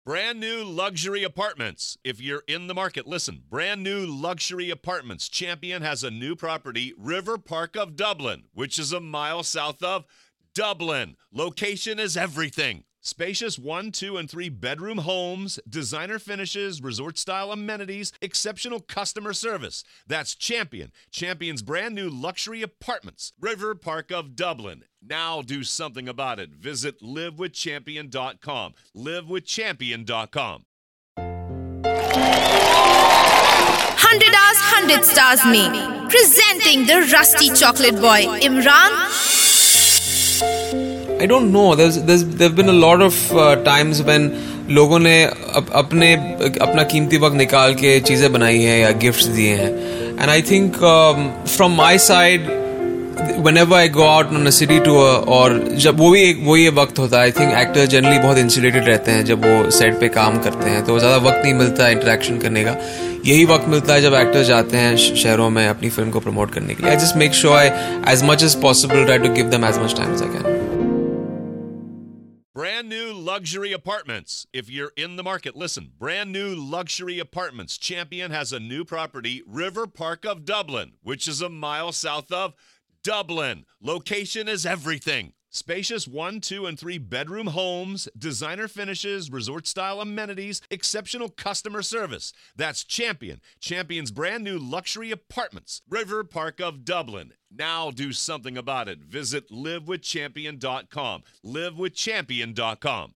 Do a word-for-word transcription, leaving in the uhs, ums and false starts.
Brand new luxury apartments. If you're in the market, listen. Brand new luxury apartments. Champion has a new property, River Park of Dublin, which is a mile south of Dublin. Location is everything. Spacious one, two, and three bedroom homes, designer finishes, resort-style amenities, exceptional customer service. That's Champion. Champion's brand new luxury apartments, River Park of Dublin. Now do something about it. Visit live with champion dot com. live with champion dot com. one hundred hours, one hundred stars में presenting the Rusty Chocolate Boy, Imran. I don't know. There's there's there've been a lot of uh, times when लोगों ने up, अपने अपना कीमती वक्त निकाल के चीजें बनाई हैं या गिफ्ट्स दिए हैं. And I think um, from my side, whenever I go out on a city tour और जब वो भी वो ये वक्त होता है, I think actors generally बहुत insulated रहते हैं जब वो set पे काम करते हैं, तो ज़्यादा वक्त नहीं मिलता है interaction करने का. यही वक्त मिलता है जब actors जाते हैं शहरों में अपनी फिल्म को promote करने के लिए. I just make sure I, as much as possible, try to give them as much time as I can. Brand new luxury apartments. If you're in the market, listen. Brand new luxury apartments. Champion has a new property, River Park of Dublin, which is a mile south of Dublin. Location is everything. Spacious one, two, and three bedroom homes, designer finishes, resort-style amenities, exceptional customer service. That's Champion. Champion's brand new luxury apartments, River Park of Dublin. Now do something about it. Visit live with champion dot com. live with champion dot com.